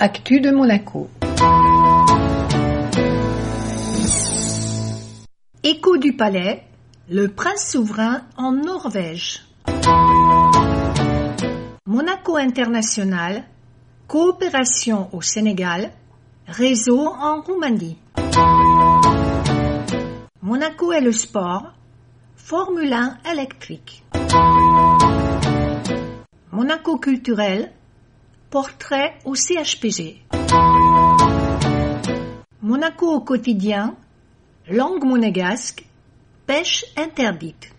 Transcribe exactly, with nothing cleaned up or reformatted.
Actu de Monaco. Écho du palais, le prince souverain en Norvège. Monaco International, coopération au Sénégal, réseau en Roumanie. Monaco et le sport, Formule un électrique. Monaco culturel, portrait au C H P G. Monaco au quotidien, langue monégasque, pêche interdite.